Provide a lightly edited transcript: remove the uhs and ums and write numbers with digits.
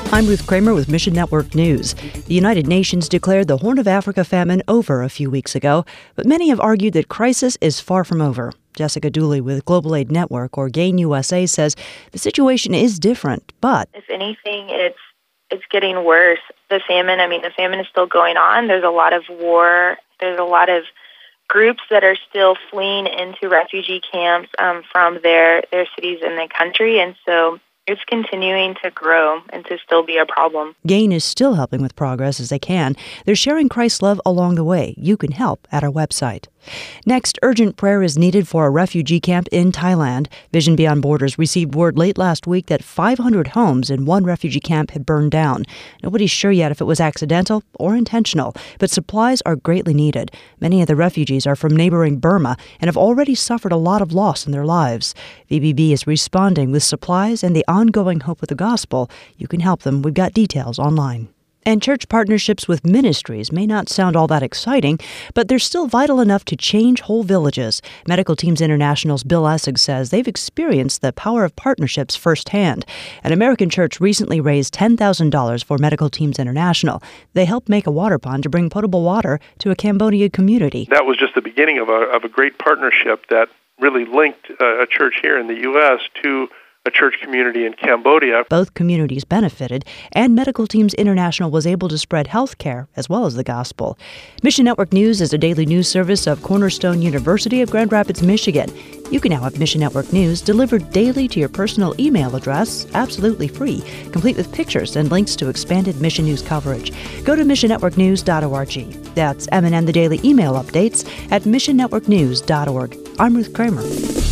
I'm Ruth Kramer with Mission Network News. The United Nations declared the Horn of Africa famine over a few weeks ago, but many have argued that crisis is far from over. Jessica Dooley with Global Aid Network, or GAIN USA, says the situation is different, but if anything, it's getting worse. The famine is still going on. There's a lot of war. There's a lot of groups that are still fleeing into refugee camps from their cities in the country, and so it's continuing to grow and to still be a problem. GAIN is still helping with progress as they can. They're sharing Christ's love along the way. You can help at our website. Next, urgent prayer is needed for a refugee camp in Thailand. Vision Beyond Borders received word late last week that 500 homes in one refugee camp had burned down. Nobody's sure yet if it was accidental or intentional, but supplies are greatly needed. Many of the refugees are from neighboring Burma and have already suffered a lot of loss in their lives. VBB is responding with supplies and the ongoing hope of the gospel. You can help them. We've got details online. And church partnerships with ministries may not sound all that exciting, but they're still vital enough to change whole villages. Medical Teams International's Bill Essig says they've experienced the power of partnerships firsthand. An American church recently raised $10,000 for Medical Teams International. They helped make a water pond to bring potable water to a Cambodia community. That was just the beginning of a great partnership that really linked a church here in the U.S. to a church community in Cambodia. Both communities benefited, and Medical Teams International was able to spread health care as well as the gospel. Mission Network News is a daily news service of Cornerstone University of Grand Rapids, Michigan. You can now have Mission Network News delivered daily to your personal email address, absolutely free, complete with pictures and links to expanded Mission News coverage. Go to missionnetworknews.org. That's M&N the Daily email updates at missionnetworknews.org. I'm Ruth Kramer.